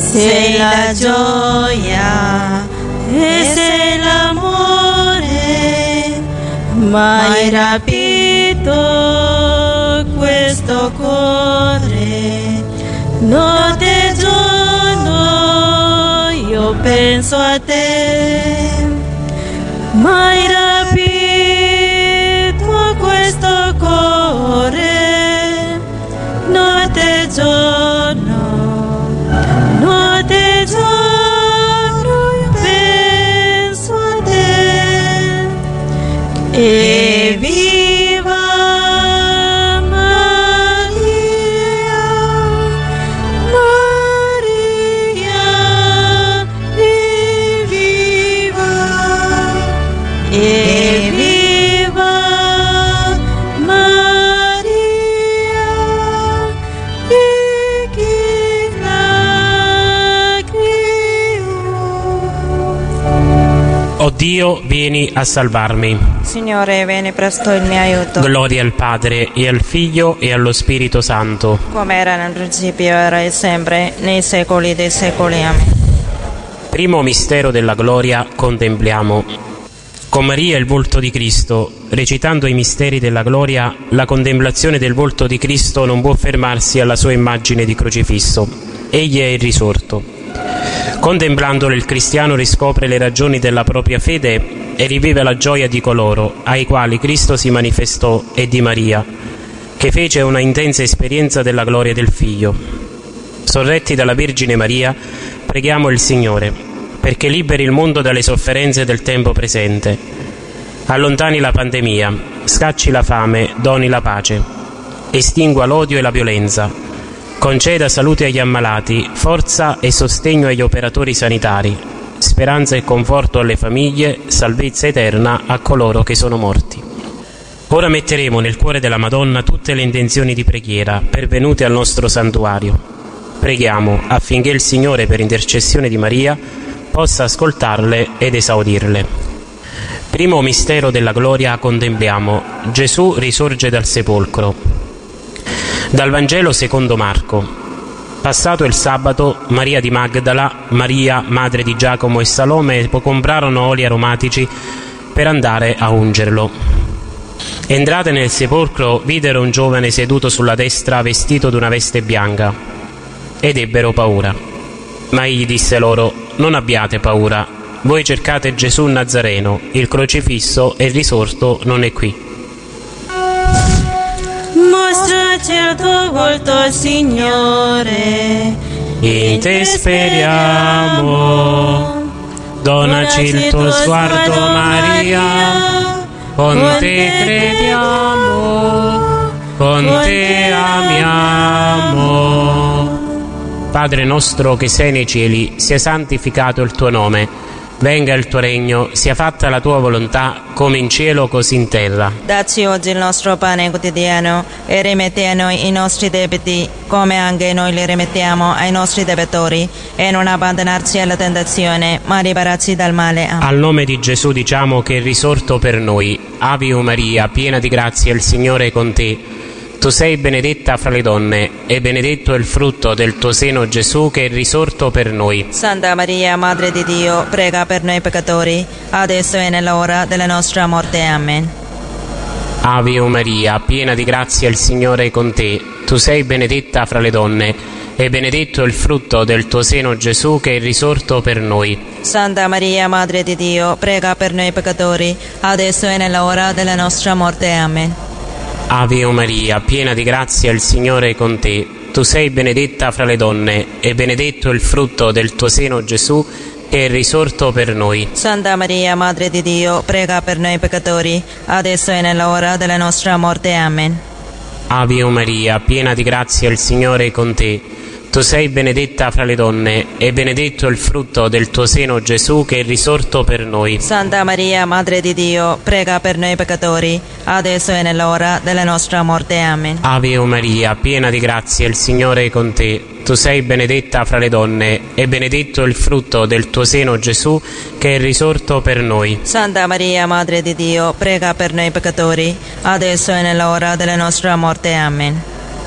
sei la gioia e sei l'amore, m'hai rapito questo cuore, notte e giorno io penso a te, m'hai rapito questo cuore, notte e giorno, notte e giorno io penso a te. E viva Maria, Maria, e viva, e viva Maria, e chi la criò. O Dio, vieni a salvarmi. Signore, vieni presto in mio aiuto. Gloria al Padre, e al Figlio, e allo Spirito Santo. Come era nel principio, ora e sempre, nei secoli dei secoli. Amen. Primo mistero della gloria contempliamo. Con Maria il volto di Cristo. Recitando i misteri della gloria, la contemplazione del volto di Cristo non può fermarsi alla sua immagine di crocifisso. Egli è il risorto. Contemplandolo, il cristiano riscopre le ragioni della propria fede e rivive la gioia di coloro ai quali Cristo si manifestò e di Maria, che fece una intensa esperienza della gloria del Figlio. Sorretti dalla Vergine Maria, preghiamo il Signore, perché liberi il mondo dalle sofferenze del tempo presente, allontani la pandemia, scacci la fame, doni la pace, estingua l'odio e la violenza, conceda salute agli ammalati, forza e sostegno agli operatori sanitari, speranza e conforto alle famiglie, salvezza eterna a coloro che sono morti. Ora metteremo nel cuore della Madonna tutte le intenzioni di preghiera pervenute al nostro santuario. Preghiamo affinché il Signore, per intercessione di Maria, possa ascoltarle ed esaudirle. Primo mistero della gloria contempliamo. Gesù risorge dal sepolcro. Dal Vangelo secondo Marco. Passato il sabato, Maria di Magdala, Maria, madre di Giacomo e Salome, comprarono oli aromatici per andare a ungerlo. Entrate nel sepolcro, videro un giovane seduto sulla destra, vestito d'una veste bianca, ed ebbero paura. Ma egli disse loro: non abbiate paura, voi cercate Gesù Nazareno, il crocifisso e risorto non è qui. Mostraci il tuo volto, Signore, In te speriamo, donaci il tuo sguardo, Maria, con te crediamo, con te amiamo. Padre nostro che sei nei cieli, sia santificato il tuo nome. Venga il tuo regno, sia fatta la tua volontà, come in cielo così in terra. Dacci oggi il nostro pane quotidiano e rimetti a noi i nostri debiti, come anche noi li rimettiamo ai nostri debitori, e non abbandonarci alla tentazione, ma liberarci dal male. Amen. Al nome di Gesù diciamo che è risorto per noi. Ave Maria, piena di grazia, il Signore è con te. Tu sei benedetta fra le donne, e benedetto è il frutto del tuo seno, Gesù, che è risorto per noi. Santa Maria, Madre di Dio, prega per noi peccatori, adesso e nell'ora della nostra morte. Amen. Ave Maria, piena di grazia, il Signore è con te. Tu sei benedetta fra le donne, e benedetto è il frutto del tuo seno, Gesù, che è risorto per noi. Santa Maria, Madre di Dio, prega per noi peccatori, adesso e nell'ora della nostra morte. Amen. Ave Maria, piena di grazia, il Signore è con te. Tu sei benedetta fra le donne, e benedetto è il frutto del tuo seno, Gesù, che è risorto per noi. Santa Maria, Madre di Dio, prega per noi peccatori, adesso e nell'ora della nostra morte. Amen. Ave Maria, piena di grazia, il Signore è con te. Tu sei benedetta fra le donne, e benedetto è il frutto del tuo seno, Gesù, che è risorto per noi. Santa Maria, Madre di Dio, prega per noi peccatori, adesso e nell'ora della nostra morte. Amen. Ave Maria, piena di grazia, il Signore è con te. Tu sei benedetta fra le donne, e benedetto è il frutto del tuo seno, Gesù, che è risorto per noi. Santa Maria, Madre di Dio, prega per noi peccatori, adesso e nell'ora della nostra morte. Amen.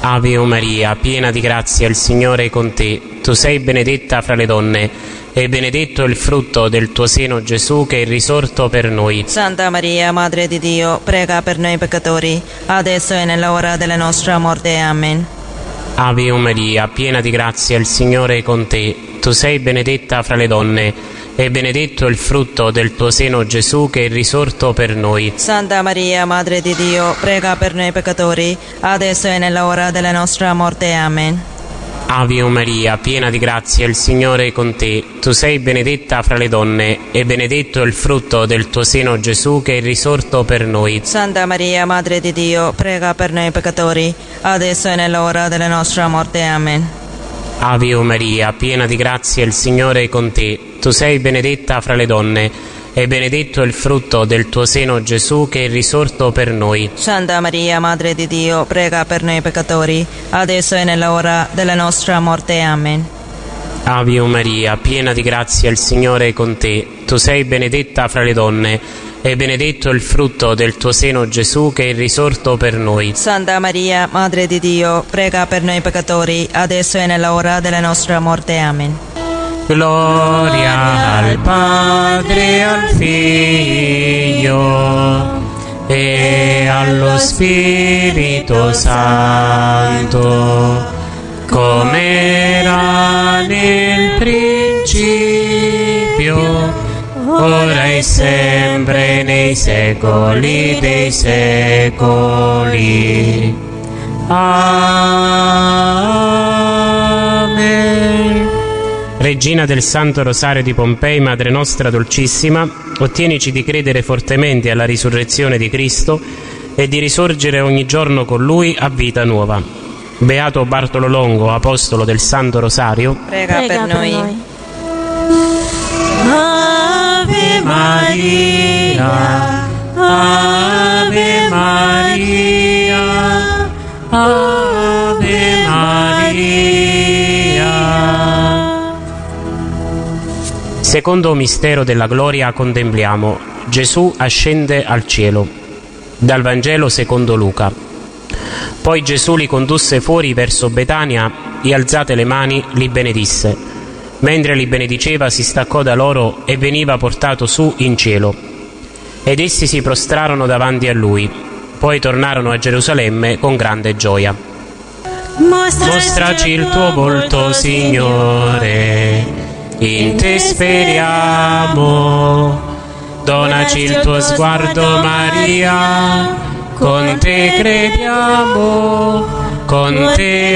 Ave Maria, piena di grazia, il Signore è con te. Tu sei benedetta fra le donne, e benedetto il frutto del tuo seno, Gesù, che è risorto per noi. Santa Maria, Madre di Dio, prega per noi peccatori, adesso e nell'ora della nostra morte. Amen. Ave Maria, piena di grazia, il Signore è con te. Tu sei benedetta fra le donne, e benedetto il frutto del tuo seno, Gesù, che è risorto per noi. Santa Maria, Madre di Dio, prega per noi peccatori, adesso e nell'ora della nostra morte. Amen. Ave Maria, piena di grazia, il Signore è con te. Tu sei benedetta fra le donne, e benedetto il frutto del tuo seno, Gesù, che è risorto per noi. Santa Maria, Madre di Dio, prega per noi peccatori, adesso e nell'ora della nostra morte. Amen. Ave Maria, piena di grazia, il Signore è con te. Tu sei benedetta fra le donne, e benedetto il frutto del tuo seno, Gesù, che è risorto per noi. Santa Maria, Madre di Dio, prega per noi peccatori, adesso e nell'ora della nostra morte. Amen. Ave Maria, piena di grazia, il Signore è con te. Tu sei benedetta fra le donne, e benedetto il frutto del tuo seno, Gesù, che è risorto per noi. Santa Maria, Madre di Dio, prega per noi peccatori, adesso e nell'ora della nostra morte. Amen. Gloria al Padre, al Figlio e allo Spirito Santo, come era nel principio, ora e sempre, nei secoli dei secoli. Amen. Regina del Santo Rosario di Pompei, Madre nostra dolcissima, ottienici di credere fortemente alla risurrezione di Cristo e di risorgere ogni giorno con Lui a vita nuova. Beato Bartolo Longo, apostolo del Santo Rosario, Prega per noi. Ave Maria, Ave Maria, Ave Maria. Secondo mistero della gloria contempliamo Gesù ascende al cielo. Dal Vangelo secondo Luca. Poi Gesù li condusse fuori verso Betania e alzate le mani li benedisse. Mentre li benediceva si staccò da loro e veniva portato su in cielo. Ed essi si prostrarono davanti a lui. Poi tornarono a Gerusalemme con grande gioia. Mostraci il tuo volto, Signore. In te speriamo, donaci il tuo sguardo, Maria, con te crediamo, con te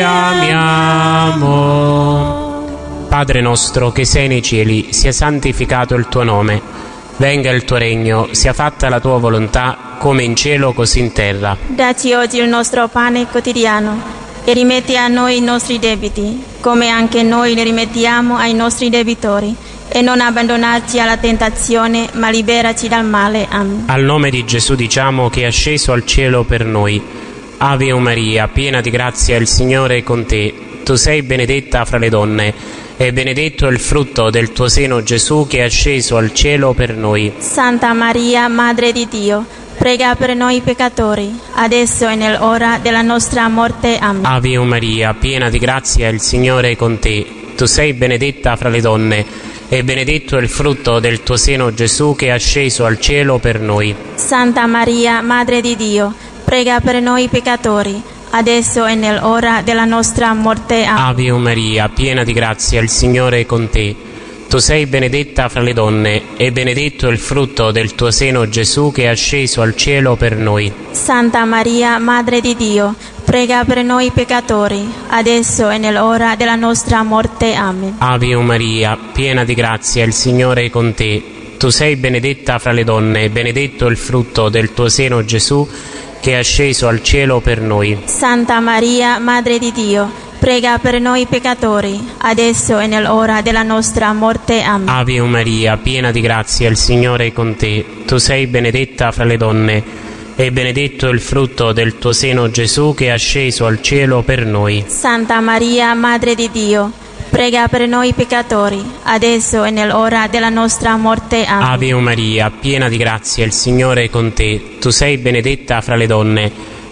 amiamo. Padre nostro che sei nei cieli, sia santificato il tuo nome, venga il tuo regno, sia fatta la tua volontà, come in cielo così in terra. Dacci oggi il nostro pane quotidiano e rimetti a noi i nostri debiti, come anche noi li rimettiamo ai nostri debitori, e non abbandonarci alla tentazione, ma liberaci dal male. Amen. Al nome di Gesù diciamo che è asceso al cielo per noi. Ave Maria, piena di grazia, il Signore è con te. Tu sei benedetta fra le donne, e benedetto il frutto del tuo seno, Gesù, che è asceso al cielo per noi. Santa Maria, Madre di Dio, prega per noi peccatori, adesso e nell'ora della nostra morte. Amen. Ave Maria, piena di grazia, il Signore è con te. Tu sei benedetta fra le donne, e benedetto il frutto del tuo seno, Gesù, che è asceso al cielo per noi. Santa Maria, Madre di Dio, prega per noi peccatori, adesso e nell'ora della nostra morte. Amen. Ave Maria, piena di grazia, il Signore è con te. Tu sei benedetta fra le donne, e benedetto il frutto del tuo seno, Gesù, che è asceso al cielo per noi. Santa Maria, Madre di Dio, prega per noi peccatori, adesso e nell'ora della nostra morte. Amen. Ave Maria, piena di grazia, il Signore è con te. Tu sei benedetta fra le donne, e benedetto il frutto del tuo seno, Gesù, che è asceso al cielo per noi. Santa Maria, Madre di Dio, prega per noi peccatori, adesso e nell'ora della nostra morte. Amen. Ave Maria, piena di grazia, il Signore è con te. Tu sei benedetta fra le donne, e benedetto il frutto del tuo seno, Gesù, che è asceso al cielo per noi. Santa Maria, Madre di Dio, prega per noi peccatori, adesso e nell'ora della nostra morte. Amen. Ave Maria, piena di grazia, il Signore è con te. Tu sei benedetta fra le donne,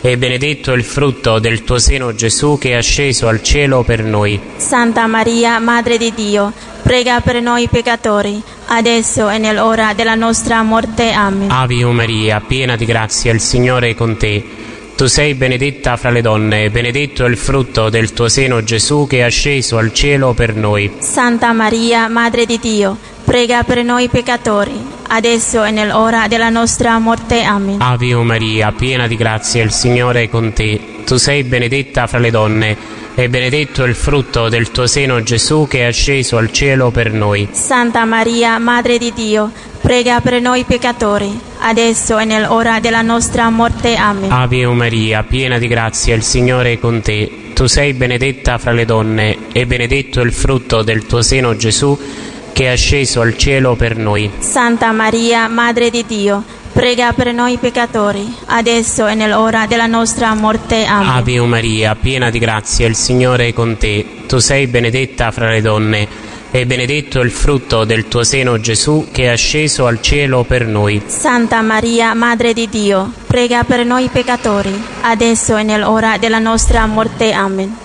e benedetto è il frutto del tuo seno, Gesù, che è asceso al cielo per noi. Santa Maria, Madre di Dio, prega per noi peccatori, adesso e nell'ora della nostra morte. Amen. Ave Maria, piena di grazia, il Signore è con te. Tu sei benedetta fra le donne, e benedetto è il frutto del tuo seno, Gesù, che è asceso al cielo per noi. Santa Maria, Madre di Dio, prega per noi peccatori, adesso e nell'ora della nostra morte. Amen. Ave Maria, piena di grazia, il Signore è con te. Tu sei benedetta fra le donne, e benedetto è il frutto del tuo seno, Gesù, che è asceso al cielo per noi. Santa Maria, Madre di Dio, prega per noi peccatori, adesso e nell'ora della nostra morte. Amen. Ave Maria, piena di grazia, il Signore è con te. Tu sei benedetta fra le donne, e benedetto è il frutto del tuo seno, Gesù, che è asceso al cielo per noi. Santa Maria, Madre di Dio, prega per noi peccatori, adesso e nell'ora della nostra morte. Amen. Ave Maria, piena di grazia, il Signore è con te. Tu sei benedetta fra le donne, e benedetto è il frutto del tuo seno, Gesù, che è asceso al cielo per noi. Santa Maria, Madre di Dio, prega per noi peccatori, adesso e nell'ora della nostra morte. Amen.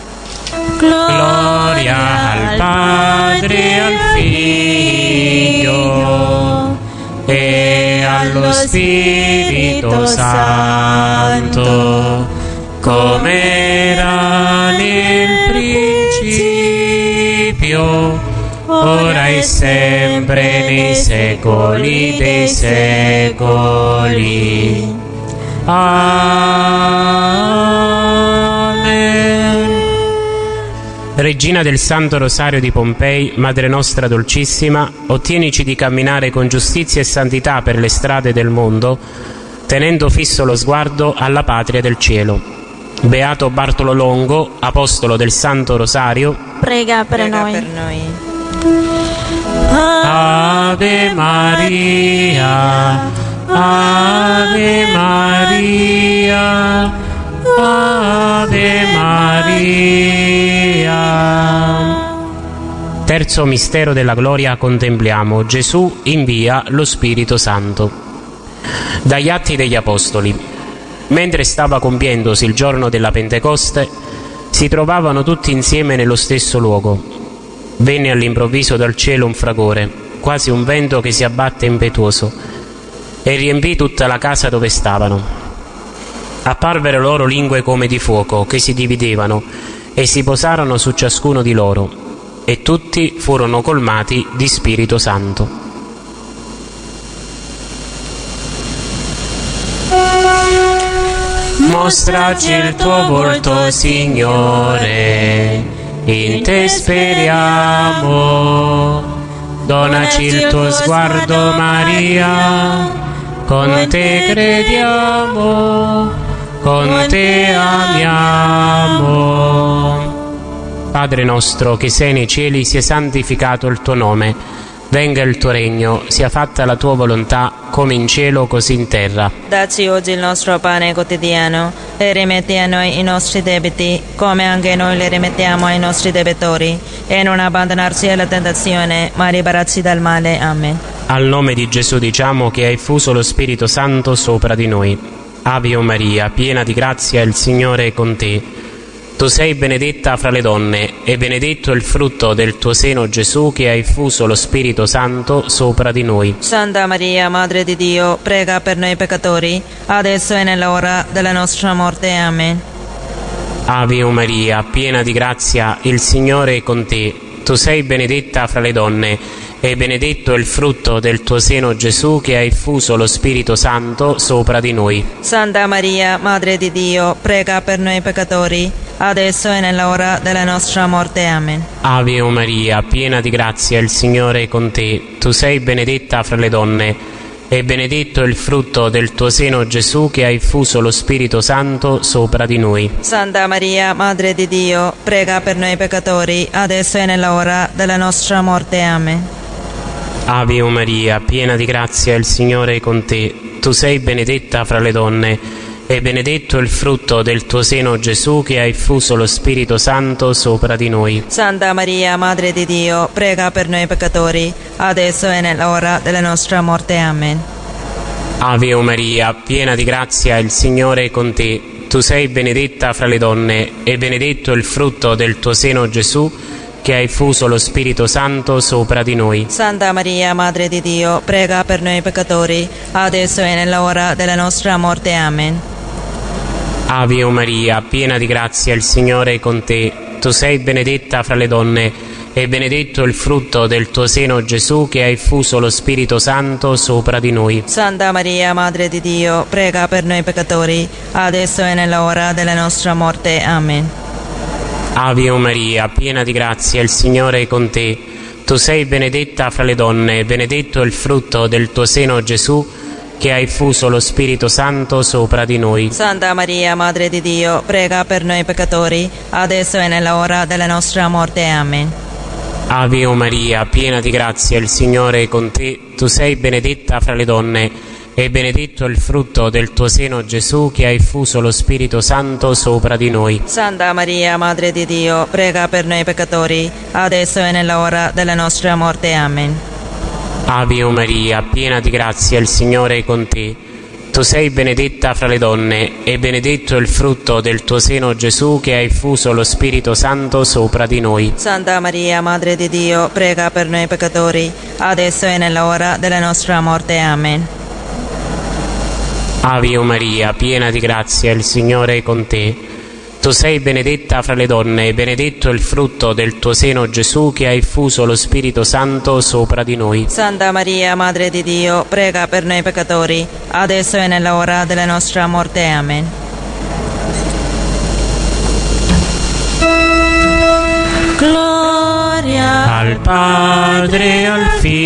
Gloria al Padre e al Figlio e allo Spirito Santo, come era nel principio, ora e sempre, nei secoli dei secoli. Amen. Regina del Santo Rosario di Pompei, Madre nostra dolcissima, ottienici di camminare con giustizia e santità per le strade del mondo, tenendo fisso lo sguardo alla patria del cielo. Beato Bartolo Longo, apostolo del Santo Rosario, prega per noi. Ave Maria, Ave Maria, Ave Maria. Terzo mistero della gloria contempliamo. Gesù invia lo Spirito Santo. Dagli Atti degli Apostoli. Mentre stava compiendosi il giorno della Pentecoste, si trovavano tutti insieme nello stesso luogo. Venne all'improvviso dal cielo un fragore, quasi un vento che si abbatte impetuoso, e riempì tutta la casa dove stavano. Apparvero loro lingue come di fuoco, che si dividevano, e si posarono su ciascuno di loro, e tutti furono colmati di Spirito Santo. Mostraci il tuo volto, Signore, in te speriamo. Donaci il tuo sguardo, Maria, con te crediamo, con te amiamo. Padre nostro che sei nei cieli, sia santificato il tuo nome, venga il tuo regno, sia fatta la tua volontà, come in cielo così in terra. Dacci oggi il nostro pane quotidiano e rimetti a noi i nostri debiti, come anche noi li rimettiamo ai nostri debitori, e non abbandonarci alla tentazione, ma liberarci dal male. Amen. Al nome di Gesù diciamo che hai fuso lo Spirito Santo sopra di noi. Ave Maria, piena di grazia, il Signore è con te. Tu sei benedetta fra le donne, e benedetto è il frutto del tuo seno, Gesù, che hai fuso lo Spirito Santo sopra di noi. Santa Maria, Madre di Dio, prega per noi peccatori, adesso e nell'ora della nostra morte. Amen. Ave Maria, piena di grazia, il Signore è con te. Tu sei benedetta fra le donne, e benedetto è il frutto del tuo seno, Gesù, che hai fuso lo Spirito Santo sopra di noi. Santa Maria, Madre di Dio, prega per noi peccatori, adesso e nell'ora della nostra morte. Amen. Ave Maria, piena di grazia, il Signore è con te. Tu sei benedetta fra le donne, e benedetto è il frutto del tuo seno, Gesù, che hai fuso lo Spirito Santo sopra di noi. Santa Maria, Madre di Dio, prega per noi peccatori, adesso e nell'ora della nostra morte. Amen. Ave Maria, piena di grazia, il Signore è con te. Tu sei benedetta fra le donne, e benedetto è il frutto del tuo seno, Gesù, che hai fuso lo Spirito Santo sopra di noi. Santa Maria, Madre di Dio, prega per noi peccatori, adesso e nell'ora della nostra morte. Amen. Ave Maria, piena di grazia, il Signore è con te. Tu sei benedetta fra le donne e benedetto il frutto del tuo seno, Gesù, che hai fuso lo Spirito Santo sopra di noi. Santa Maria, Madre di Dio, prega per noi peccatori, adesso e nell'ora della nostra morte. Amen. Ave Maria, piena di grazia, il Signore è con te. Tu sei benedetta fra le donne e benedetto il frutto del tuo seno, Gesù, che hai fuso lo Spirito Santo sopra di noi. Santa Maria, Madre di Dio, prega per noi peccatori, adesso e nell'ora della nostra morte. Amen. Ave Maria, piena di grazia, il Signore è con te. Tu sei benedetta fra le donne e benedetto il frutto del tuo seno, Gesù, che hai fuso lo Spirito Santo sopra di noi. Santa Maria, Madre di Dio, prega per noi peccatori, adesso e nell'ora della nostra morte. Amen. Ave Maria, piena di grazia, il Signore è con te. Tu sei benedetta fra le donne e benedetto il frutto del tuo seno, Gesù, che hai fuso lo Spirito Santo sopra di noi. Santa Maria, Madre di Dio, prega per noi peccatori, adesso e nell'ora della nostra morte. Amen. Ave Maria, piena di grazia, il Signore è con te. Tu sei benedetta fra le donne e benedetto il frutto del tuo seno, Gesù, che hai fuso lo Spirito Santo sopra di noi. Santa Maria, Madre di Dio, prega per noi peccatori, adesso e nell'ora della nostra morte. Amen. Ave Maria, piena di grazia, il Signore è con te. Tu sei benedetta fra le donne e benedetto il frutto del tuo seno, Gesù, che hai fuso lo Spirito Santo sopra di noi. Santa Maria, Madre di Dio, prega per noi peccatori, adesso e nell'ora della nostra morte. Amen. Gloria Al Padre, al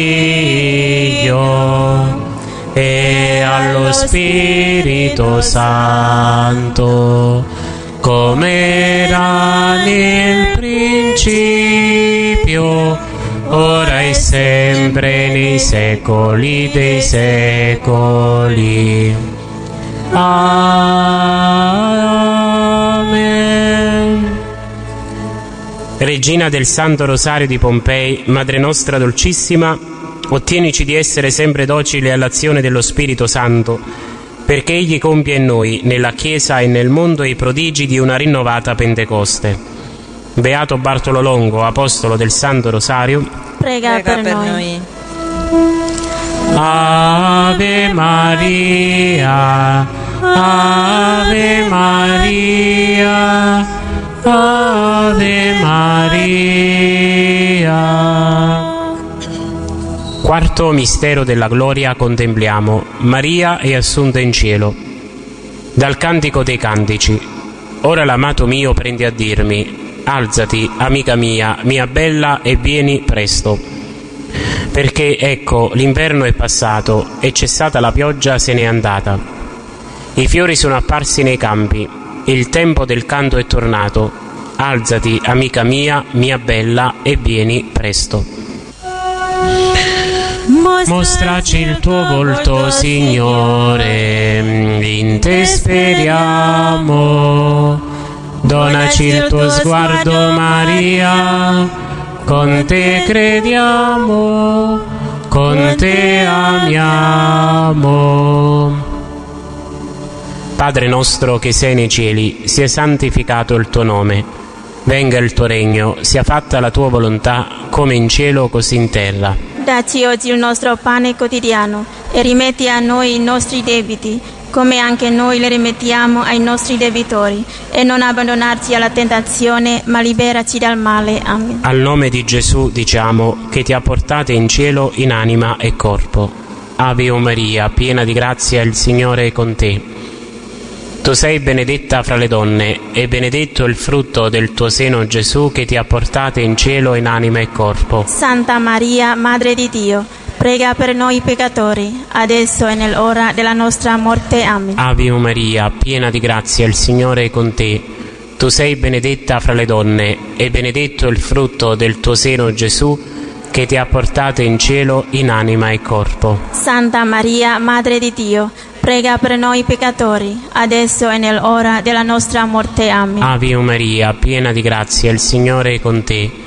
Figlio e allo Spirito Santo, come era nel principio, ora e sempre, nei secoli dei secoli. Amen. Regina del Santo Rosario di Pompei, Madre nostra dolcissima, ottienici di essere sempre docili all'azione dello Spirito Santo, perché Egli compie in noi, nella Chiesa e nel mondo, i prodigi di una rinnovata Pentecoste. Beato Bartolo Longo, Apostolo del Santo Rosario, Prega per noi. Ave Maria, Ave Maria, Ave Maria. Quarto mistero della gloria contempliamo. Maria è assunta in cielo. Dal Cantico dei Cantici. Ora l'amato mio prende a dirmi: alzati, amica mia bella, e vieni presto. Perché ecco, l'inverno è passato e cessata la pioggia se n'è andata. I fiori sono apparsi nei campi, il tempo del canto è tornato. Alzati, amica mia bella, e vieni presto. Mostraci il tuo volto, Signore, in te speriamo. Donaci il tuo sguardo, Maria, con te crediamo, con te amiamo. Padre nostro che sei nei cieli, sia santificato il tuo nome. Venga il tuo regno, sia fatta la tua volontà, come in cielo così in terra. Dacci oggi il nostro pane quotidiano e rimetti a noi i nostri debiti, come anche noi le rimettiamo ai nostri debitori, e non abbandonarci alla tentazione, ma liberaci dal male. Amen. Al nome di Gesù diciamo che ti ha portate in cielo in anima e corpo. Ave Maria, piena di grazia, il Signore è con te. Tu sei benedetta fra le donne e benedetto il frutto del tuo seno, Gesù, che ti ha portate in cielo in anima e corpo. Santa Maria, Madre di Dio, prega per noi peccatori, adesso e nell'ora della nostra morte. Amen. Ave Maria, piena di grazia, il Signore è con te. Tu sei benedetta fra le donne e benedetto il frutto del tuo seno, Gesù, che ti ha portate in cielo in anima e corpo. Santa Maria, Madre di Dio, prega per noi peccatori, adesso e nell'ora della nostra morte. Amen. Ave Maria, piena di grazia, il Signore è con te.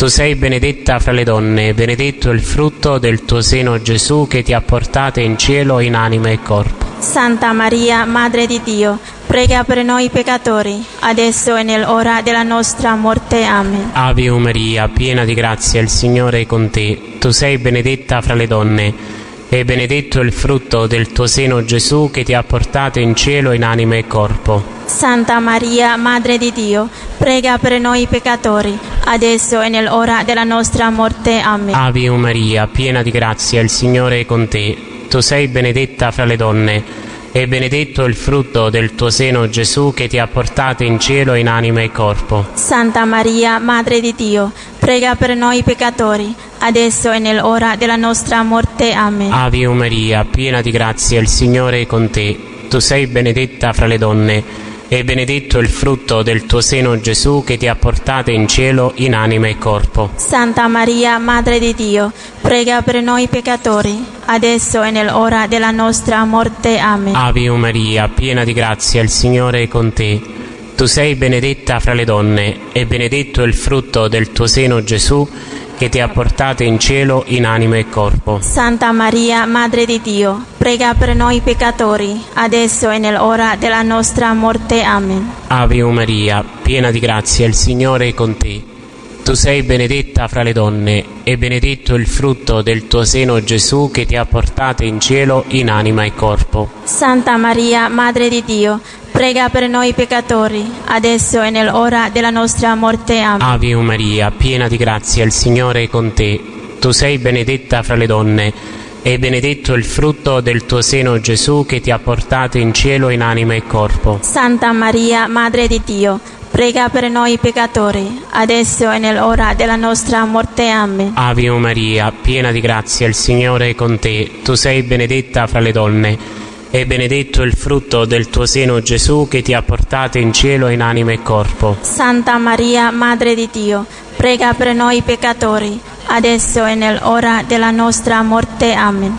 Tu sei benedetta fra le donne, benedetto il frutto del tuo seno Gesù, che ti ha portate in cielo in anima e corpo. Santa Maria, Madre di Dio, prega per noi peccatori, adesso e nell'ora della nostra morte. Amen. Ave Maria, piena di grazia, il Signore è con te. Tu sei benedetta fra le donne, e benedetto il frutto del tuo seno Gesù, che ti ha portate in cielo in anima e corpo. Santa Maria, Madre di Dio, prega per noi peccatori, adesso e nell'ora della nostra morte. Amen. Ave Maria, piena di grazia, il Signore è con te. Tu sei benedetta fra le donne, e benedetto il frutto del tuo seno Gesù, che ti ha portate in cielo in anima e corpo. Santa Maria, Madre di Dio, prega per noi peccatori, adesso e nell'ora della nostra morte. Amen. Ave Maria, piena di grazia, il Signore è con te. Tu sei benedetta fra le donne, e benedetto il frutto del tuo seno Gesù, che ti ha portate in cielo in anima e corpo. Santa Maria, Madre di Dio, prega per noi peccatori, adesso e nell'ora della nostra morte. Amen. Ave Maria, piena di grazia, il Signore è con te. Tu sei benedetta fra le donne, e benedetto il frutto del tuo seno Gesù, che ti ha portate in cielo in anima e corpo. Santa Maria, Madre di Dio, prega per noi peccatori, adesso e nell'ora della nostra morte. Amen. Ave Maria, piena di grazia, il Signore è con te. Tu sei benedetta fra le donne, e benedetto il frutto del tuo seno Gesù, che ti ha portate in cielo in anima e corpo. Santa Maria, Madre di Dio, prega per noi peccatori, adesso e nell'ora della nostra morte. Amen. Ave Maria, piena di grazia, il Signore è con te. Tu sei benedetta fra le donne, e benedetto il frutto del tuo seno Gesù, che ti ha portate in cielo in anima e corpo. Santa Maria, Madre di Dio, prega per noi peccatori, adesso e nell'ora della nostra morte. Amen. Ave Maria, piena di grazia, il Signore è con te. Tu sei benedetta fra le donne, e benedetto il frutto del tuo seno Gesù, che ti ha portate in cielo in anima e corpo. Santa Maria, Madre di Dio, prega per noi peccatori, adesso e nell'ora della nostra morte. Amen.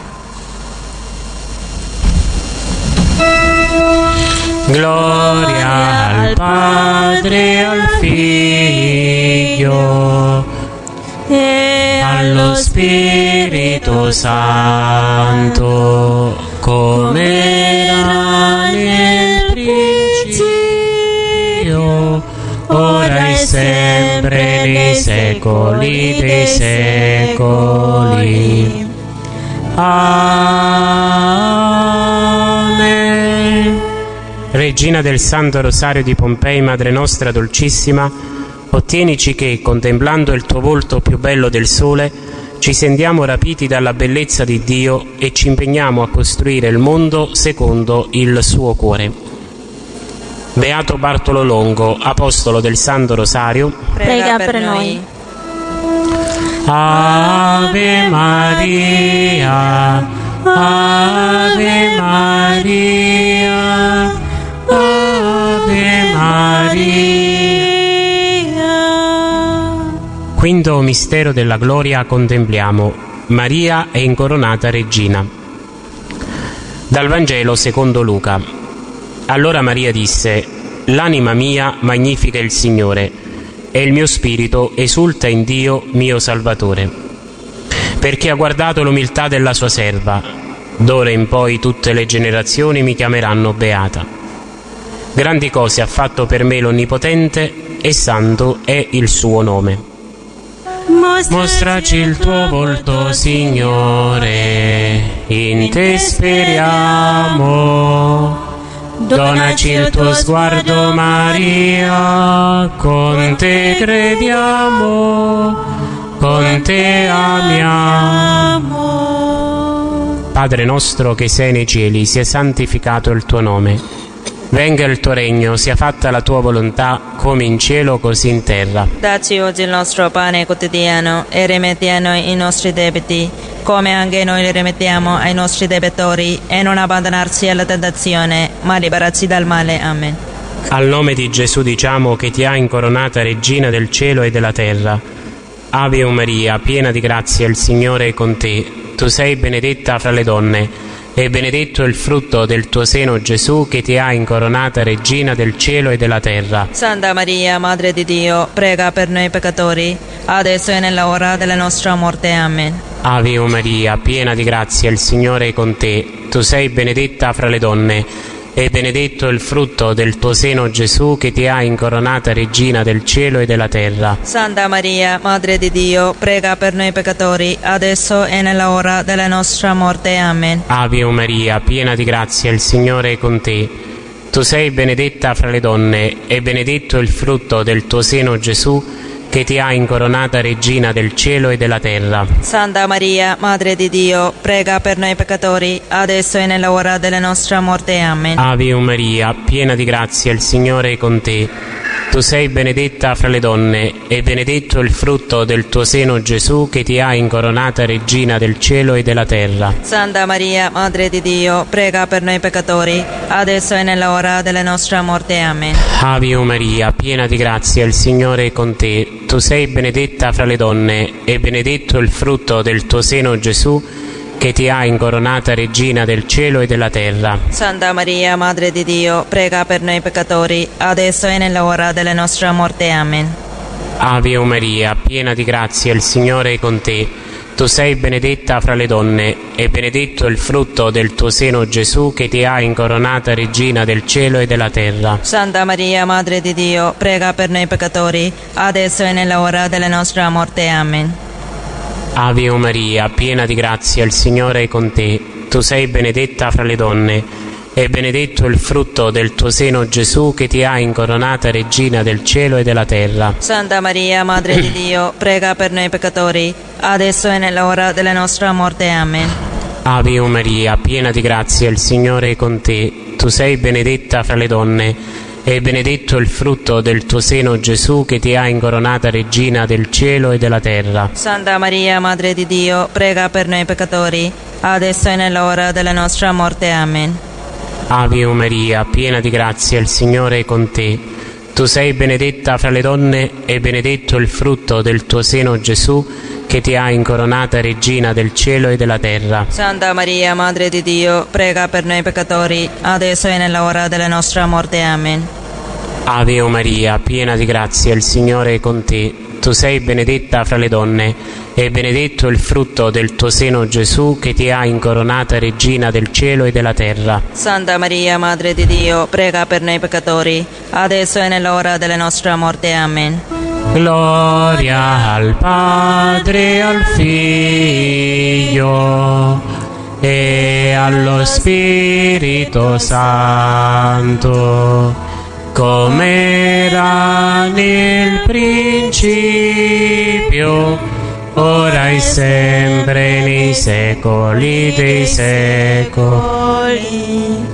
Gloria al Padre, al Figlio e allo Spirito Santo, come era nel principio, ora e sempre, nei secoli dei secoli. Amen. Regina del Santo Rosario di Pompei, Madre nostra dolcissima, ottienici che, contemplando il tuo volto più bello del sole, ci sentiamo rapiti dalla bellezza di Dio e ci impegniamo a costruire il mondo secondo il suo cuore. Beato Bartolo Longo, apostolo del Santo Rosario, Prega per noi. Ave Maria, Ave Maria, Ave Maria. Quinto mistero della gloria, contempliamo: Maria è incoronata regina. Dal Vangelo secondo Luca. Allora Maria disse: l'anima mia magnifica il Signore, e il mio spirito esulta in Dio mio Salvatore, perché ha guardato l'umiltà della sua serva. D'ora in poi tutte le generazioni mi chiameranno beata. Grandi cose ha fatto per me l'Onnipotente, e santo è il suo nome. Mostraci il tuo volto, Signore, in te speriamo. Donaci il tuo sguardo, Maria, con te crediamo, con te amiamo. Padre nostro che sei nei cieli, sia santificato il tuo nome. Venga il tuo regno, sia fatta la tua volontà, come in cielo così in terra. Dacci oggi il nostro pane quotidiano e rimetti a noi i nostri debiti, come anche noi li rimettiamo ai nostri debitori, e non abbandonarci alla tentazione, ma liberarci dal male. Amen. Al nome di Gesù diciamo che ti ha incoronata regina del cielo e della terra. Ave Maria, piena di grazia, il Signore è con te. Tu sei benedetta fra le donne, e benedetto il frutto del tuo seno, Gesù, che ti ha incoronata regina del cielo e della terra. Santa Maria, Madre di Dio, prega per noi peccatori, adesso e nell'ora della nostra morte. Amen. Ave Maria, piena di grazia, il Signore è con te. Tu sei benedetta fra le donne, e benedetto il frutto del tuo seno, Gesù, che ti ha incoronata regina del cielo e della terra. Santa Maria, Madre di Dio, prega per noi peccatori, adesso e nell'ora della nostra morte. Amen. Ave Maria, piena di grazia, il Signore è con te. Tu sei benedetta fra le donne, e benedetto il frutto del tuo seno, Gesù, che ti ha incoronata regina del cielo e della terra. Santa Maria, Madre di Dio, prega per noi peccatori, adesso e nell'ora della nostra morte. Amen. Ave Maria, piena di grazia, il Signore è con te. Tu sei benedetta fra le donne, e benedetto il frutto del tuo seno, Gesù, che ti ha incoronata regina del cielo e della terra. Santa Maria, Madre di Dio, prega per noi peccatori, adesso e nell'ora della nostra morte. Amen. Ave Maria, piena di grazia, il Signore è con te. Tu sei benedetta fra le donne, e benedetto il frutto del tuo seno, Gesù, che ti ha incoronata regina del cielo e della terra. Santa Maria, Madre di Dio, prega per noi peccatori, adesso e nell'ora della nostra morte. Amen. Ave Maria, piena di grazia, il Signore è con te. Tu sei benedetta fra le donne, e benedetto il frutto del tuo seno, Gesù, che ti ha incoronata regina del cielo e della terra. Santa Maria, Madre di Dio, prega per noi peccatori, adesso e nell'ora della nostra morte. Amen. Ave Maria, piena di grazia, il Signore è con te. Tu sei benedetta fra le donne, e benedetto il frutto del tuo seno, Gesù, che ti ha incoronata regina del cielo e della terra. Santa Maria, Madre di Dio, prega per noi peccatori, adesso e nell'ora della nostra morte. Amen. Ave Maria, piena di grazia, il Signore è con te. Tu sei benedetta fra le donne, e benedetto il frutto del tuo seno, Gesù, che ti ha incoronata regina del cielo e della terra. Santa Maria, Madre di Dio, prega per noi peccatori, adesso e nell'ora della nostra morte. Amen. Ave Maria, piena di grazia, il Signore è con te. Tu sei benedetta fra le donne, e benedetto il frutto del tuo seno, Gesù, che ti ha incoronata regina del cielo e della terra. Santa Maria, Madre di Dio, prega per noi peccatori, adesso e nell'ora della nostra morte. Amen. Ave Maria, piena di grazia, il Signore è con te. Tu sei benedetta fra le donne, e benedetto il frutto del tuo seno, Gesù, che ti ha incoronata regina del cielo e della terra. Santa Maria, Madre di Dio, prega per noi peccatori, adesso e nell'ora della nostra morte. Amen. Gloria al Padre, al Figlio e allo Spirito Santo, come era nel principio, ora e sempre, nei secoli dei secoli.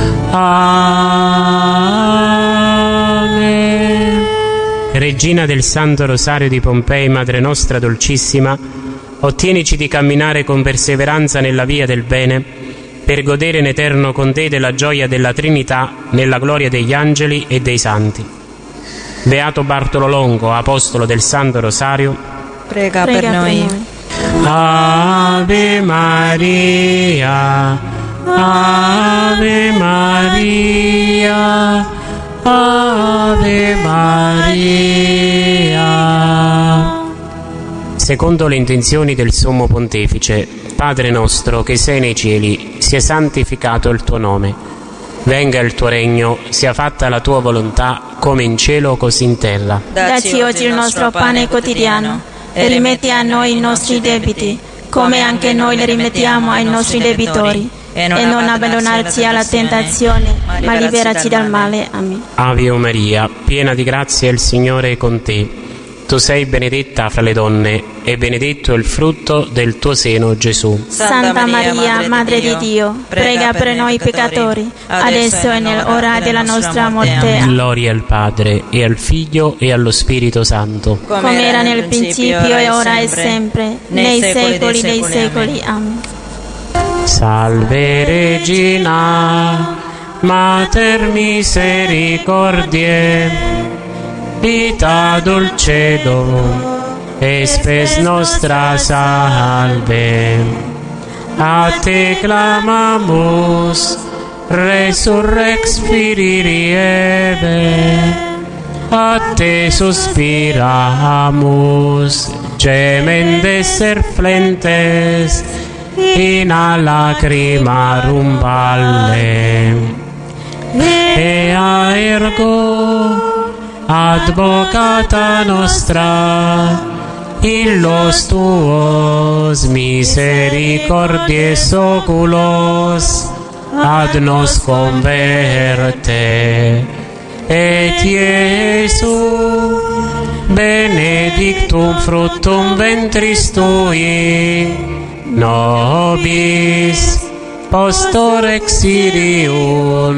Amen. Regina del Santo Rosario di Pompei, Madre nostra dolcissima, ottienici di camminare con perseveranza nella via del bene, per godere in eterno con te della gioia della Trinità, nella gloria degli angeli e dei santi. Beato Bartolo Longo, apostolo del Santo Rosario, prega per noi. Ave Maria, Ave Maria, Ave Maria. Secondo le intenzioni del Sommo Pontefice, Padre nostro che sei nei cieli, sia santificato il tuo nome. Venga il tuo regno, sia fatta la tua volontà, come in cielo così in terra. Dacci oggi il nostro pane quotidiano, e rimetti a noi i nostri debiti, come anche noi li rimettiamo ai nostri debitori. E non abbandonarci alla tentazione, ma liberaci dal male. Amen. Ave Maria, piena di grazia, il Signore è con te. Tu sei benedetta fra le donne, e benedetto il frutto del tuo seno, Gesù. Santa Maria, Madre di Dio, prega per noi peccatori, adesso e nell'ora della nostra morte. Gloria al Padre, e al Figlio, e allo Spirito Santo. Come era nel principio, e ora e sempre, nei secoli dei secoli. Amen. Salve Regina, Mater misericordiae, vita dulcedo, e spes nostra salve. a te clamamus, resurrex spiriebe, a te suspiramus, gementes flentes, in a lacrimarum valle. Ea ergo, advocata nostra, illos tuos misericordies oculos ad nos converte, et Iesu benedictum fructum ventris tui, nobis postor exilium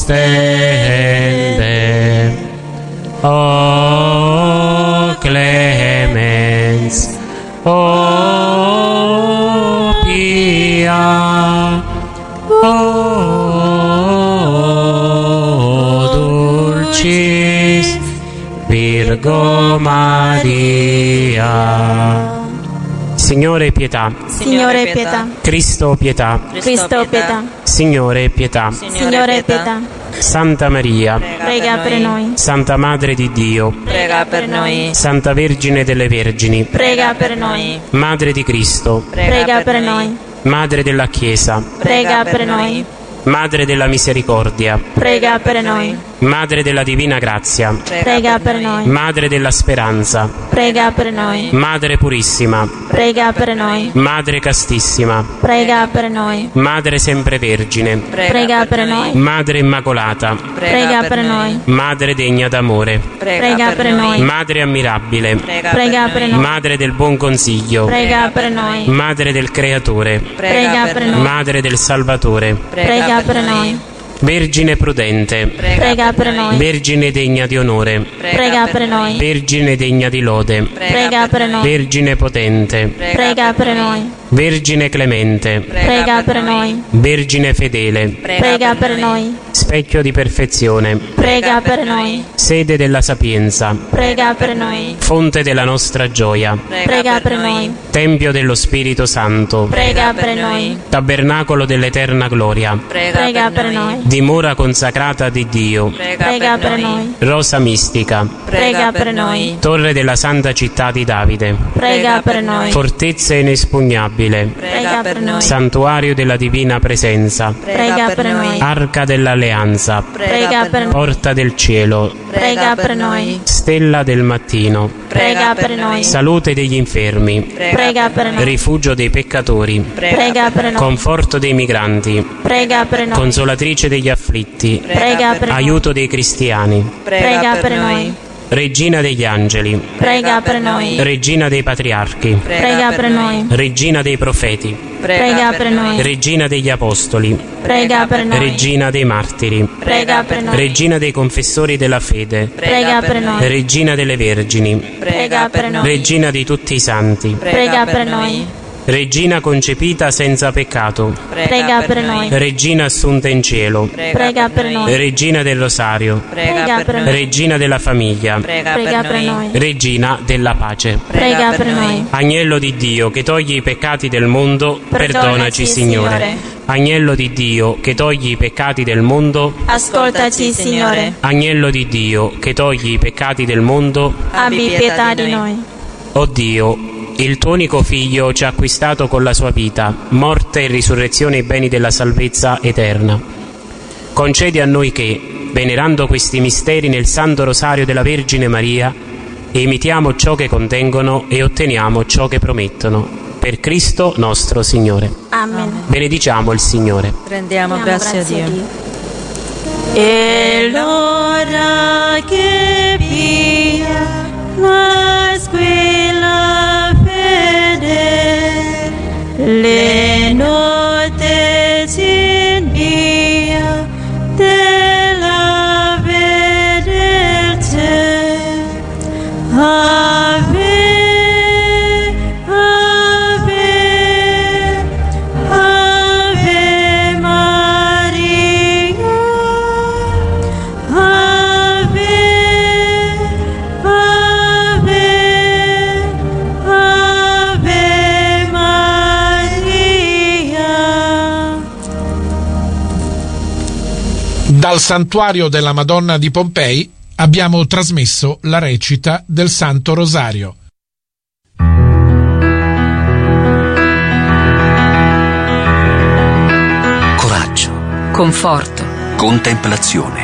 nostende. O clemens, o pia, o dulcis Virgo Maria. Signore pietà. Signore pietà. Cristo pietà. Cristo pietà. Signore pietà. Signore pietà. Santa Maria, Prega per noi. Santa Madre di Dio, Prega per noi. Santa Vergine delle Vergini, Prega per noi. Madre di Cristo, Prega per noi. Madre della Chiesa, Prega per noi. Madre della Misericordia, Prega per noi. Madre della Divina Grazia, Prega per noi. Madre della Speranza, Prega per noi. Madre Purissima, Prega per noi. Madre Castissima, Prega per noi. Madre Sempre Vergine, Prega per noi. Madre Immacolata, Prega per noi. Madre degna d'amore, Prega per noi. Madre ammirabile, Prega per noi. Madre del buon consiglio, Prega per noi. Madre del Creatore, Prega per noi. Madre del Salvatore, Prega per noi. Vergine prudente, Prega per noi. Vergine degna di onore, Prega per noi. Vergine degna di lode, Prega per noi. Vergine potente, Prega per noi. Vergine clemente, Prega per noi. Vergine fedele, Prega per noi. specchio di perfezione, Prega per noi. sede della sapienza, Prega per noi. fonte della nostra gioia, Prega per noi. tempio dello Spirito Santo, Prega per noi. tabernacolo dell'eterna gloria, Prega per noi. dimora consacrata di Dio, Prega per noi. rosa mistica, Prega per noi. torre della santa città di Davide, Prega per noi. fortezza inespugnabile, Prega per noi. santuario della divina presenza, Prega per noi. arca dell'alleanza, Prega per noi. porta del cielo, Prega per noi. stella del mattino, Prega per noi. salute degli infermi, Prega per noi. rifugio dei peccatori, Prega per noi. conforto dei migranti, Prega per noi. consolatrice degli afflitti, Prega per noi. aiuto dei cristiani, Prega per noi. regina degli angeli, Prega per noi. regina dei patriarchi, Prega per noi. regina dei profeti, Prega per noi. regina degli apostoli, Prega per noi. regina dei martiri, Prega per noi. regina dei confessori della fede, Prega per noi. regina delle vergini, Prega per noi. regina di tutti i santi, Prega per noi. regina concepita senza peccato, Prega per noi. regina assunta in cielo, Prega per noi. regina del rosario, Prega per noi. regina della famiglia, Prega per noi. regina della pace. Prega per noi. Agnello di Dio che togli i peccati del mondo, perdonaci Signore. Agnello di Dio che togli i peccati del mondo, Ascoltaci, Signore. Agnello di Dio che togli i peccati del mondo, Abbi pietà di noi. o Dio, il tuo unico Figlio ci ha acquistato con la sua vita, morte e risurrezione i beni della salvezza eterna. Concedi a noi che, venerando questi misteri nel Santo Rosario della Vergine Maria, imitiamo ciò che contengono e otteniamo ciò che promettono. Per Cristo nostro Signore. Amen. Benediciamo il Signore. Rendiamo grazie a Dio. E l'ora che via nasquilla fede, le note si invia della fedeltà. Ave, Ave, Ave Maria. Dal santuario della Madonna di Pompei abbiamo trasmesso la recita del Santo Rosario. Coraggio, conforto, contemplazione.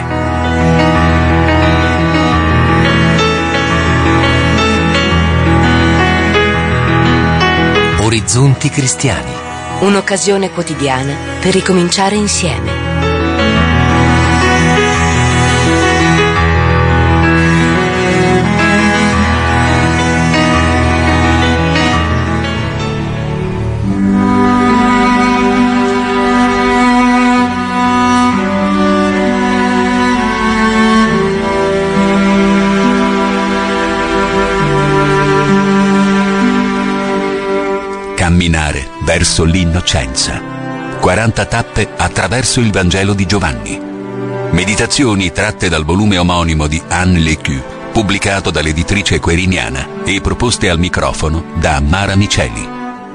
Orizzonti cristiani. un'occasione quotidiana per ricominciare insieme. Camminare verso l'innocenza. 40 tappe attraverso il Vangelo di Giovanni. Meditazioni tratte dal volume omonimo di Anne Lecu, pubblicato dall'editrice Queriniana e proposte al microfono da Mara Miceli.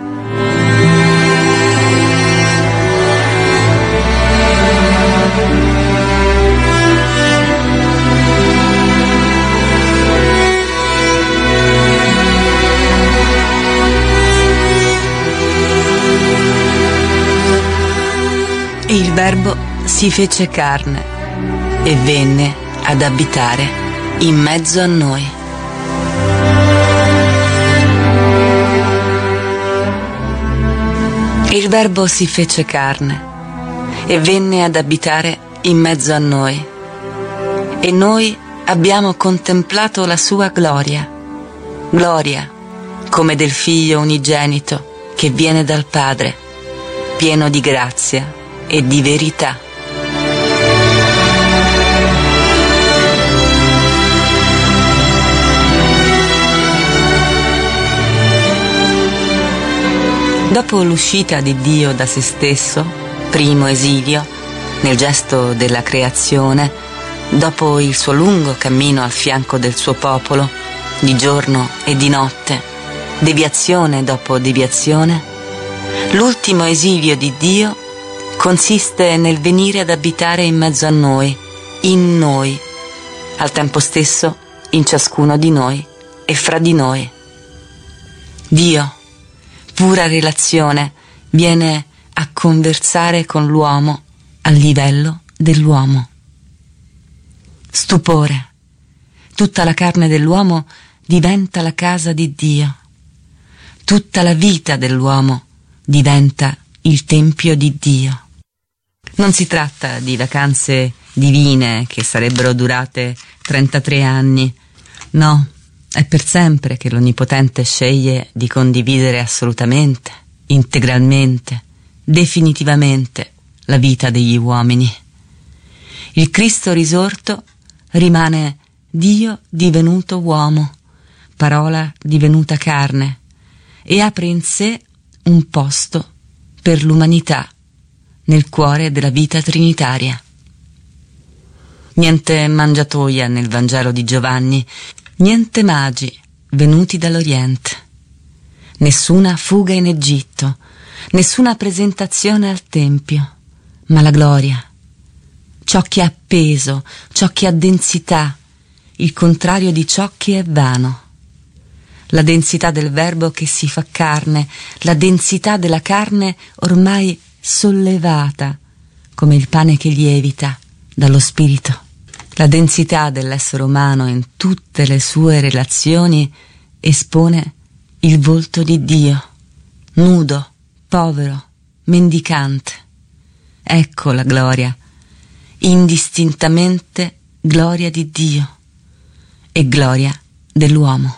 Il Verbo si fece carne e venne ad abitare in mezzo a noi. Il Verbo si fece carne e venne ad abitare in mezzo a noi, e noi abbiamo contemplato la sua gloria, gloria come del Figlio unigenito che viene dal Padre, pieno di grazia e di verità. Dopo l'uscita di Dio da se stesso, primo esilio, nel gesto della creazione, dopo il suo lungo cammino al fianco del suo popolo, di giorno e di notte, deviazione dopo deviazione, l'ultimo esilio di Dio consiste nel venire ad abitare in mezzo a noi, in noi, al tempo stesso in ciascuno di noi e fra di noi. Dio, pura relazione, viene a conversare con l'uomo al livello dell'uomo. Stupore, tutta la carne dell'uomo diventa la casa di Dio. Tutta la vita dell'uomo diventa il tempio di Dio. Non si tratta di vacanze divine che sarebbero durate 33 anni. No, è per sempre che l'Onnipotente sceglie di condividere assolutamente, integralmente, definitivamente la vita degli uomini. Il Cristo risorto rimane Dio divenuto uomo, parola divenuta carne, e apre in sé un posto per l'umanità nel cuore della vita trinitaria. Niente mangiatoia nel Vangelo di Giovanni, niente magi venuti dall'Oriente, nessuna fuga in Egitto, nessuna presentazione al Tempio, ma la gloria, ciò che ha peso, ciò che ha densità, il contrario di ciò che è vano. La densità del Verbo che si fa carne, la densità della carne ormai sollevata, come il pane che lievita dallo Spirito. La densità dell'essere umano in tutte le sue relazioni espone il volto di Dio, nudo, povero, mendicante. Ecco la gloria, indistintamente gloria di Dio e gloria dell'uomo.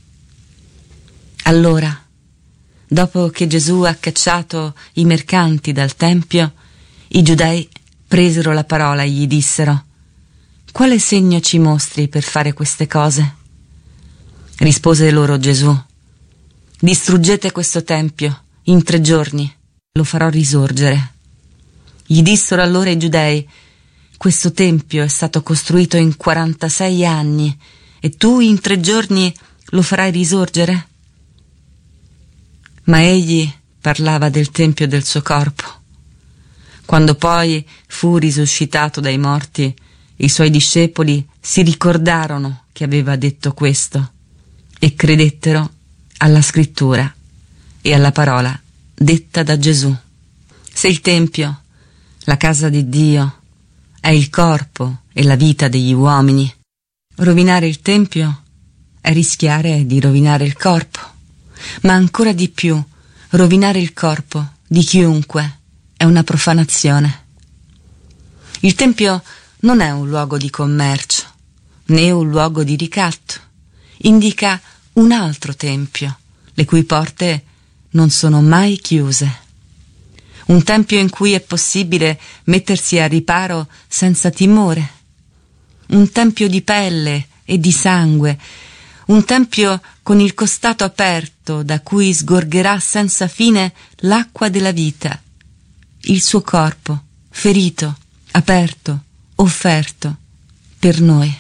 Allora, dopo che Gesù ha cacciato i mercanti dal Tempio, i giudei presero la parola e gli dissero: «Quale segno ci mostri per fare queste cose?» Rispose loro Gesù: «Distruggete questo Tempio, in 3 giorni lo farò risorgere». Gli dissero allora i giudei: «Questo Tempio è stato costruito in 46 anni e tu in 3 giorni lo farai risorgere?» Ma egli parlava del Tempio del suo corpo. Quando poi fu risuscitato dai morti, i suoi discepoli si ricordarono che aveva detto questo e credettero alla scrittura e alla parola detta da Gesù. Se il Tempio, la casa di Dio, è il corpo e la vita degli uomini, rovinare il Tempio è rischiare di rovinare il corpo, ma ancora di più rovinare il corpo di chiunque è una profanazione. Il Tempio non è un luogo di commercio, né un luogo di ricatto. Indica un altro Tempio, le cui porte non sono mai chiuse. Un Tempio in cui è possibile mettersi a riparo senza timore. Un Tempio di pelle e di sangue. Un Tempio con il costato aperto da cui sgorgerà senza fine l'acqua della vita. Il suo corpo, ferito, aperto, offerto per noi.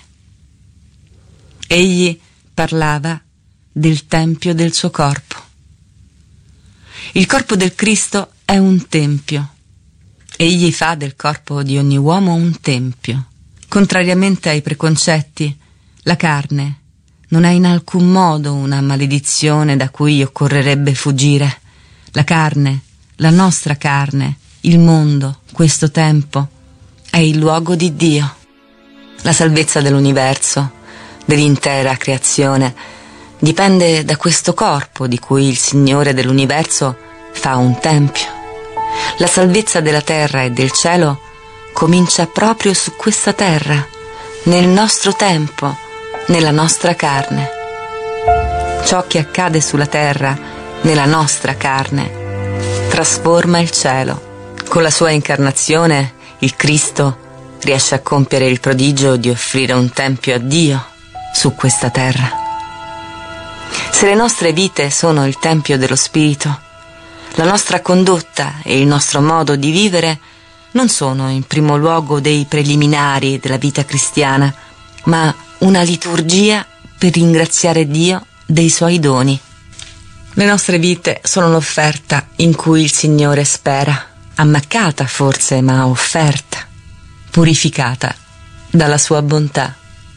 Egli parlava del Tempio del suo corpo. Il corpo del Cristo è un tempio. Egli fa del corpo di ogni uomo un tempio. Contrariamente ai preconcetti, la carne non è in alcun modo una maledizione da cui occorrerebbe fuggire. La carne, la nostra carne, il mondo, questo tempo, è il luogo di Dio. La salvezza dell'universo, dell'intera creazione, dipende da questo corpo di cui il Signore dell'universo fa un tempio. La salvezza della terra e del cielo comincia proprio su questa terra, nel nostro tempo, nella nostra carne. Ciò che accade sulla terra, nella nostra carne, trasforma il cielo. Con la sua incarnazione, il Cristo riesce a compiere il prodigio di offrire un tempio a Dio su questa terra. Se le nostre vite sono il tempio dello Spirito, la nostra condotta e il nostro modo di vivere non sono in primo luogo dei preliminari della vita cristiana, ma una liturgia per ringraziare Dio dei suoi doni. Le nostre vite sono l'offerta in cui il Signore spera, ammaccata forse, ma offerta, purificata dalla sua bontà.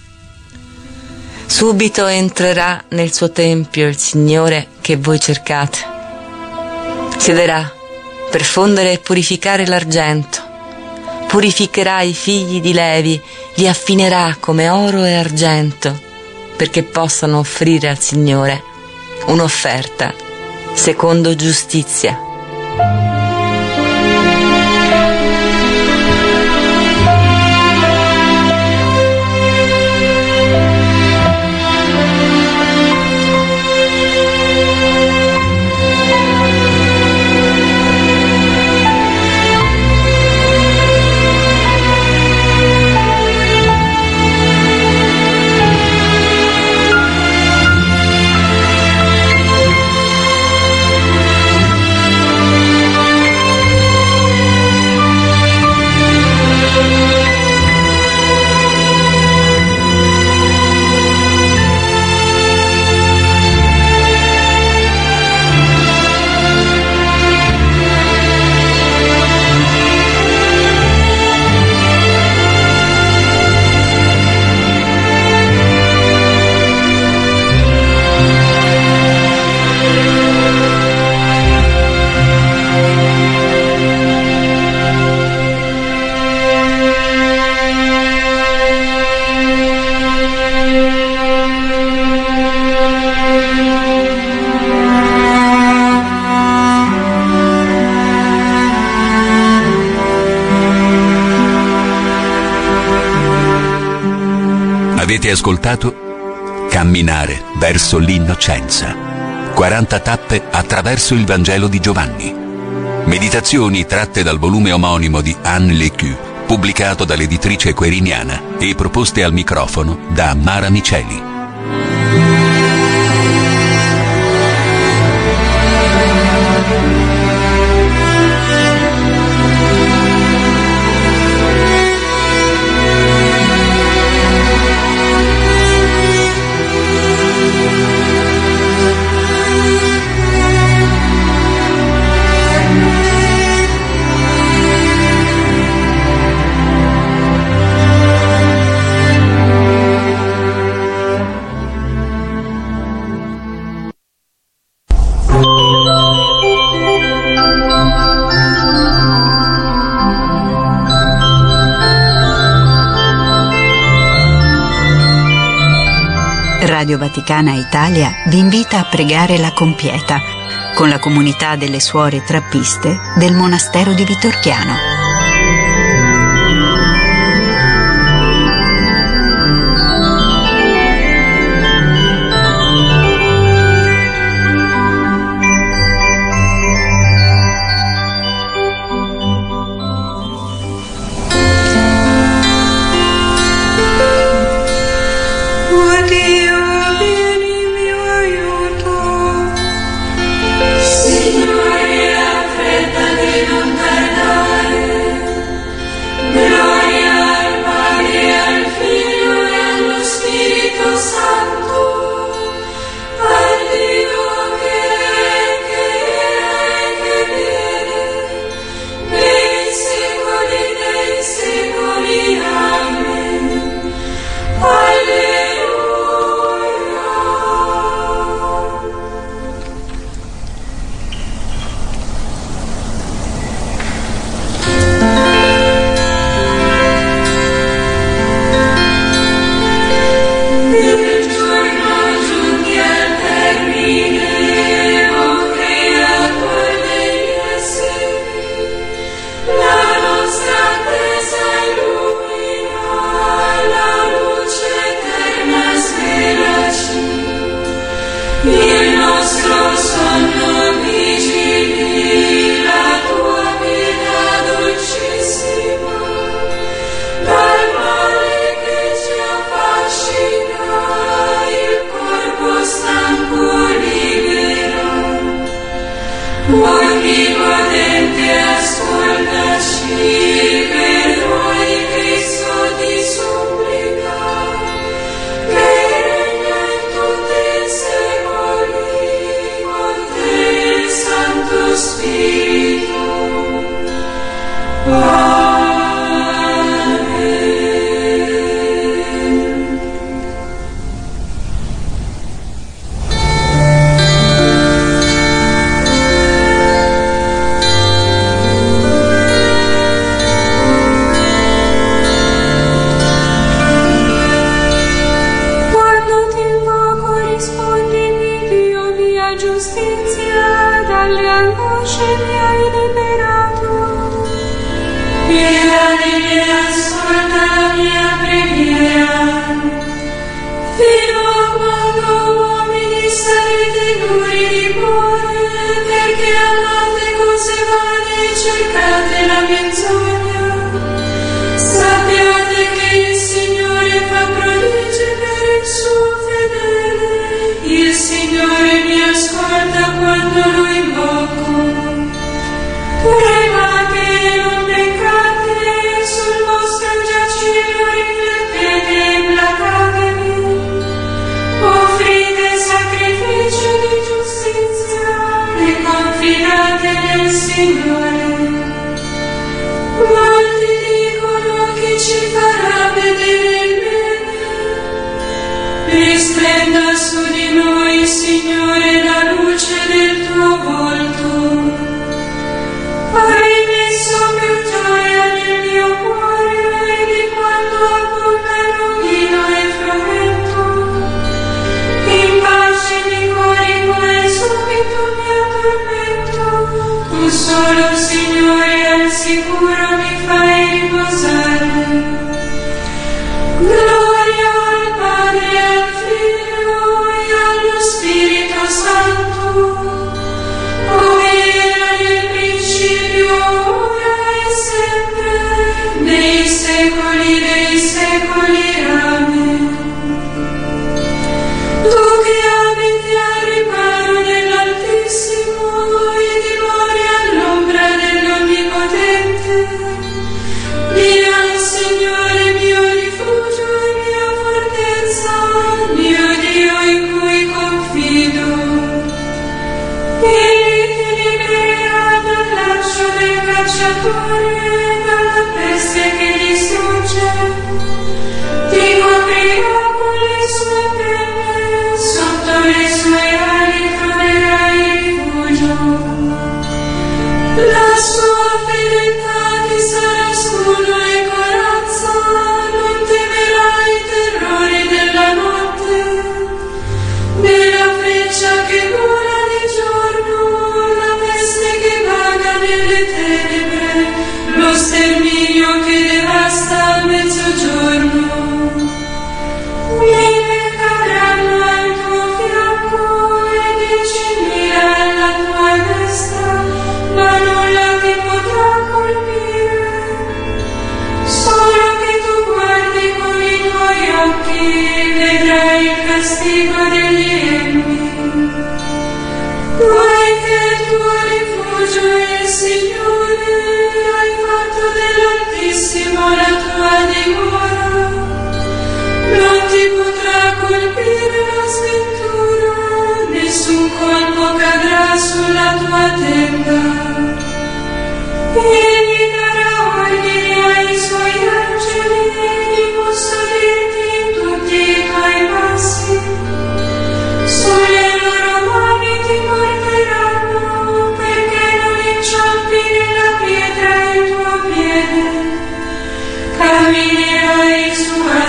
Subito entrerà nel suo tempio il Signore che voi cercate. Siederà per fondere e purificare l'argento. Purificherà i figli di Levi, li affinerà come oro e argento, perché possano offrire al Signore un'offerta secondo giustizia. Avete ascoltato Camminare verso l'innocenza. 40 tappe attraverso il Vangelo di Giovanni. Meditazioni tratte dal volume omonimo di Anne Lecu, pubblicato dall'editrice Queriniana e proposte al microfono da Mara Miceli. Radio Vaticana Italia vi invita a pregare la Compieta con la comunità delle suore trappiste del monastero di Vitorchiano. Alleluia.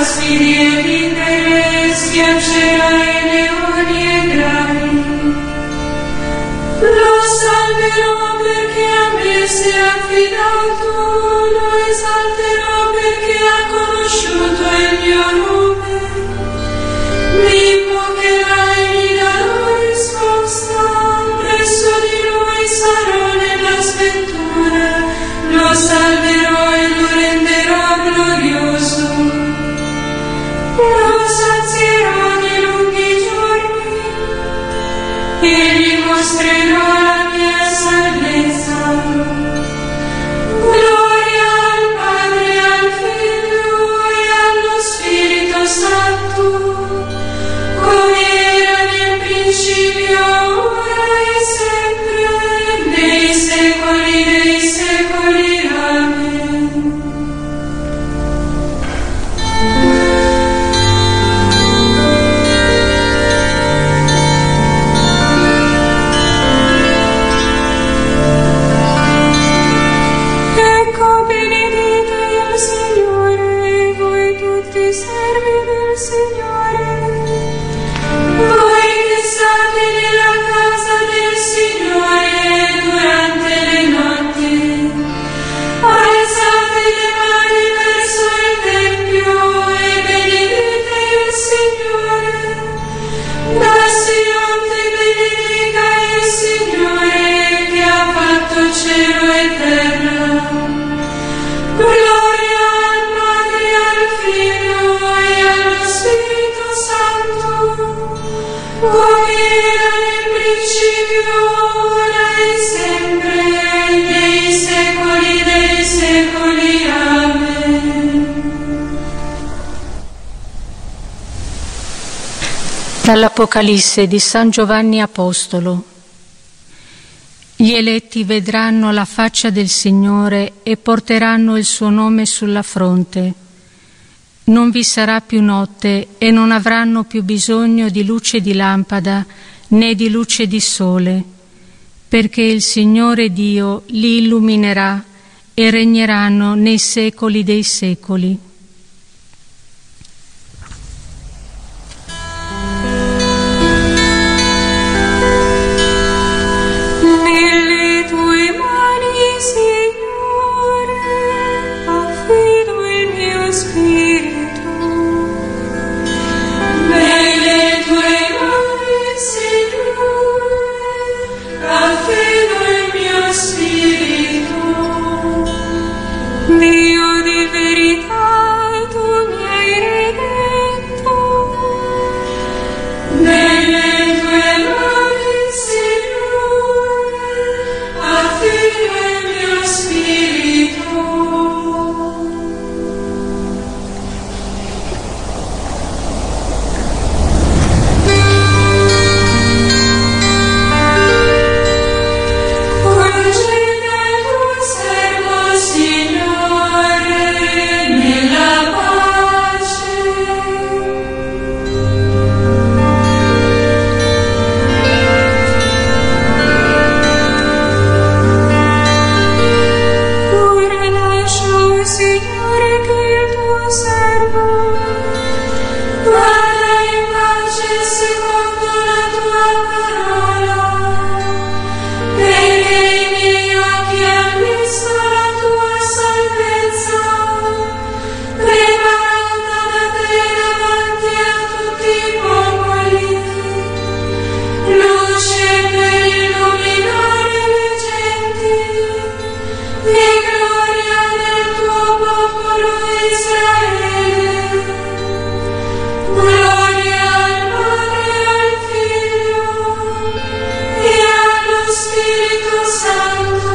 aspidi e vipere, schiaccerà i leoni e draghi. Lo salverò perché a me si è affidato, lo esalterò perché ha conosciuto il mio nome. Mi invocherà e gli darò risposta, presso di lui sarò nella sventura, lo salverò e lo renderò glorioso. Lo sazierò di lunghi giorni e gli mostrerò la mia salvezza. Gloria al Padre, al Figlio e allo Spirito Santo, come era nel principio, ora e sempre, nei secoli dei secoli. Amen. Ecco, benedite il Signore, voi tutti servi del Signore, voi che state nella casa del Signore durante le notti. Alzate le mani verso il Tempio e benedite il Signore. Da Sion ti benedica il Signore che ha fatto cielo e terra. Gloria al Padre, al Figlio e allo Spirito Santo, come era nel principio, ora e sempre, nei secoli dei secoli. Amen. Dall'Apocalisse di San Giovanni Apostolo. Gli eletti vedranno la faccia del Signore e porteranno il suo nome sulla fronte. Non vi sarà più notte e non avranno più bisogno di luce di lampada né di luce di sole, perché il Signore Dio li illuminerà e regneranno nei secoli dei secoli. Nelle tue mani, Signore, affido il mio spirito. Nelle tue mani, Signore, affido il mio spirito. Dio di verità, tu mi hai redento. Nelle tue mani, Signore, affido il mio spirito. Conceda il tuo servo, Signore, nella pace. Ora lascio, Signore, che il tuo servo vada in pace secondo la tua parola, perché i miei occhi hanno visto la tua salvezza, preparata da te davanti a tutti i popoli, luce per illuminare le genti e gloria del tuo popolo Israele. Gloria al Padre, al Figlio e allo Spirito Santo,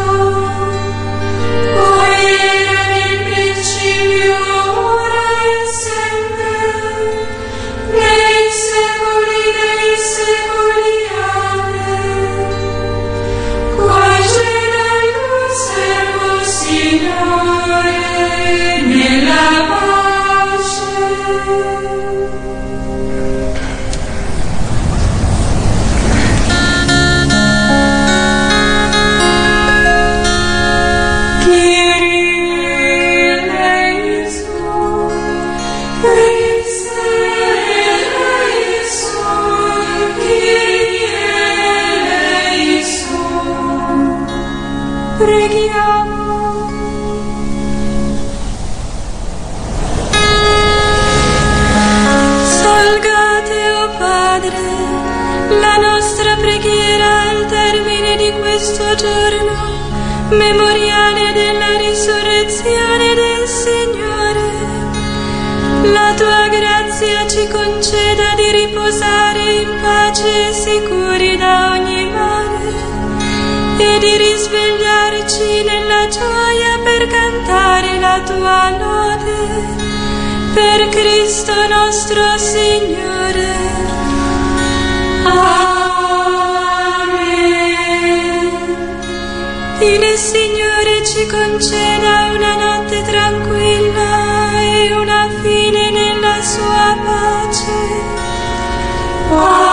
come era nel principio, ora e sempre, nei secoli dei secoli. Amen. Conceda il tuo servo, Signore, nella pace. Kyrie eleison, memoriale della risurrezione del Signore, la tua grazia ci conceda di riposare in pace e sicuri da ogni male e di risvegliarci nella gioia per cantare la tua lode. Per Cristo nostro Signore. Amen. Il Signore ci conceda una notte tranquilla e una fine nella sua pace.